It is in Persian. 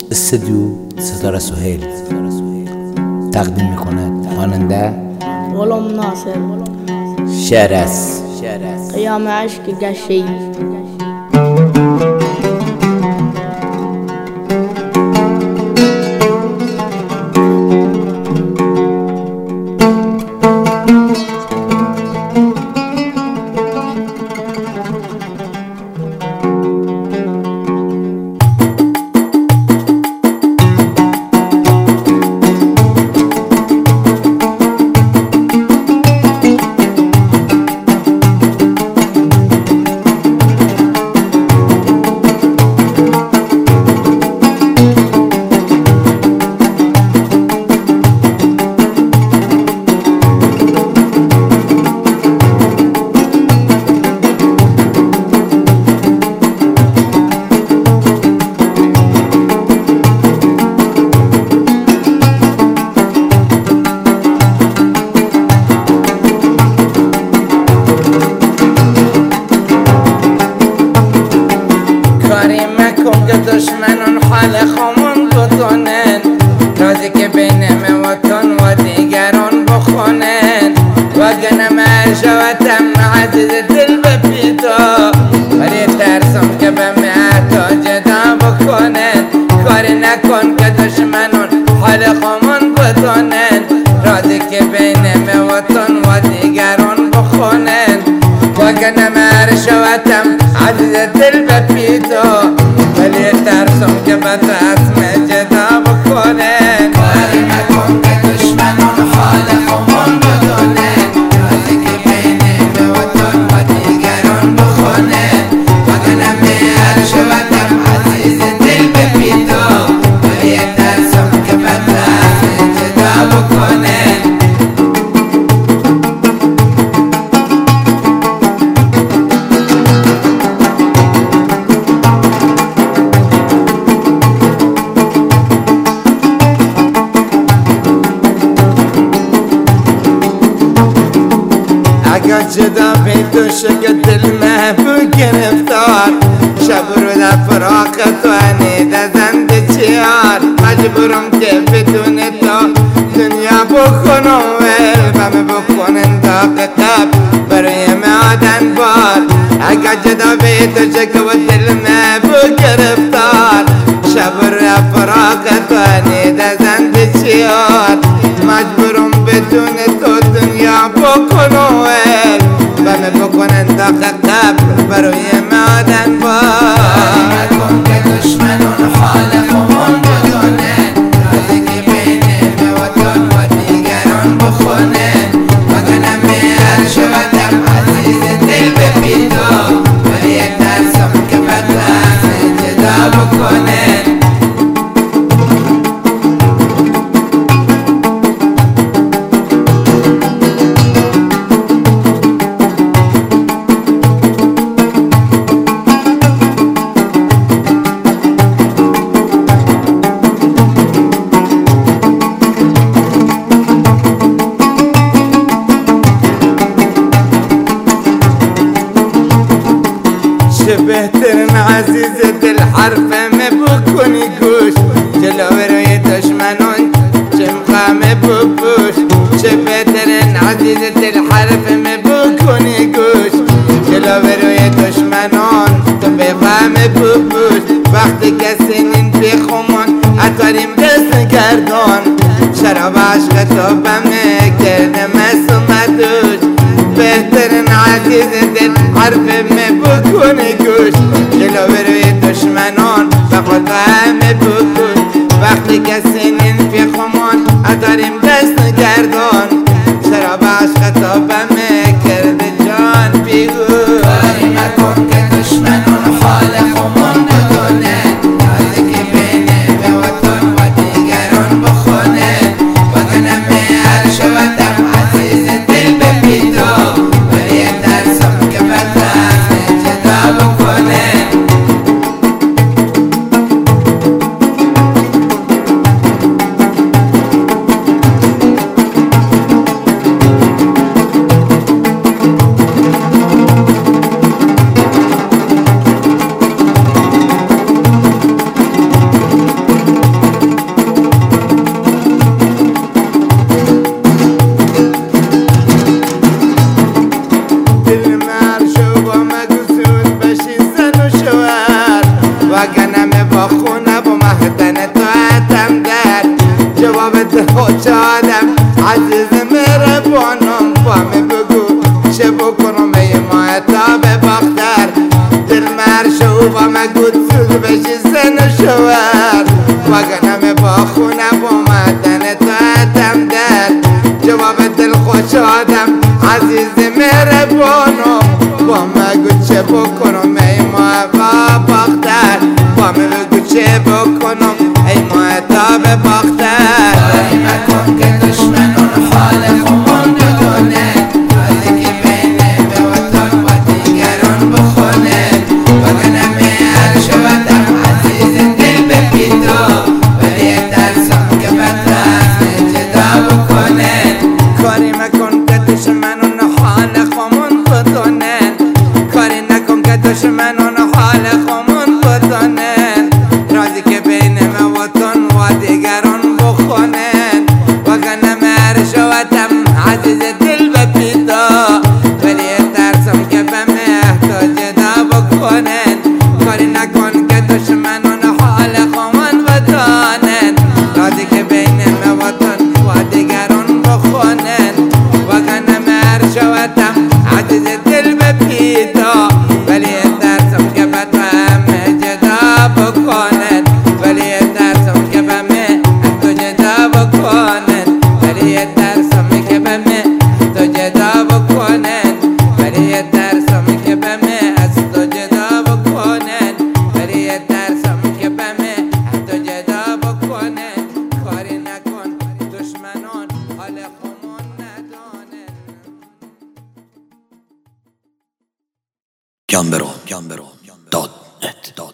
استودیو ستاره سهیل تقدیم میکند خواننده غلام ناصر. شعر از قیام عشق گشی. دشمنان حال خامون بکنن، رازی که بین موتان و دیگران بخونن، وگرنه مرشوتم عزیز دل بپیدا، ولی ترسم که به معتا جدا بکنن. کاری نکن که دشمنان حال خامون بکنن، رازی که بین موتان و دیگران بخونن، وگرنه مرشوتم عزیز دل بپیدا، ولی ترسم که به رسم جدا بکنن. کاری نکن که دشمنان حال خمون بدونن، رازی که بین وطن و دیگران بخونن، وگرنه مهر شوتم عزیز دل بپیدا، ولی ترسم که به رسم جدا بکنن. اگر جدا بی تو شکل دل محبوب گرفتار، شب رو در فراق تو انیده زنده چیار، مجبورم که بدون تو دنیا بکنم ولبم بکنن داغ قبل برای معادن بار. اگر جدا بی تو شکل دل محبوب گرفتار، شب رو در فراق تو انیده زنده چیار، مجبورم بدون تو دنیا بکنم بکنن داغ قبر برای معادن بار. نکن که دشمنان حال خمون بدونن، رازی که بین وطن و دیگران بخونن، وگرنه مهر شوتم عزیز دل بپیدا، ولی ترسم که به رسم جدا بکنن. چه بهترین عزیز دل حرفم بکنی گوش، جلو روی دشمنان چمقام بپوش. چه بهترین عزیز دل حرفم بکنی گوش، جلو روی دشمنان تو بفهم بپوش. وقتی که سنین بخومان اتاریم دست گردان، شراب عشق تو بمه کرده مسوم دوش. بهترین عزیز دل حرفم بکنی گوش، جلو روی دشمنان فقط همه بکن. وقتی که سنین پی خمان اداریم دست گردان، شراب عشق تا بمه کرده جان بیگو. کاری نکن که دشمنان حال خمون بدونن، رازی که بین وطن و دیگران بخونن، وگرنه مهر شوتم عزیز دل بپیدا، ولی ترسم که به رسم جدا بکنن. خوشحالم عزیز مهربانم بام بگو چه بکنم ای مهتاب بختر دل مرشو با مگود سود بشی زن و شوهر وگرنه با خونه بامدن تا اتم در جواب دل خوشحالم عزیز مهربانم با مگو چه بکنم ای مهتاب بختر بام بگو چه بکنم ای مهتاب بختر کاری مکن که دشمنان حال خمون بدونه رازی که بین به وطن و دیگران بخونه وگرنه میل شودم عزیز دل بپیدو ولی ترسم که بدرست جدا بکنه کاری مکن که دشمنان حال خمون بدونه کاری نکن که دشمنان حال خمون بدونه رازی که بین وطن و دیگران بخونن وگرنه مهر شوتم عزیز دل بپیدا ولی ترسم که به مهر جدا بکنن کاری نکن که دشمنان حال خمون بدانن رازی که بین وطن و دیگران بخونن وگرنه مهر شوتم عزیز دل بپیدا ولی ترسم که به جدا بکنن ولی ترسم که به تو جدا بکنن ولی ترسم که به تو جدا بکنن ولی ترسم که به از تو جدا بکنن ولی ترسم که به تو جدا بکنن کاری نکن دشمنان حال خمون ندانن Gambero.net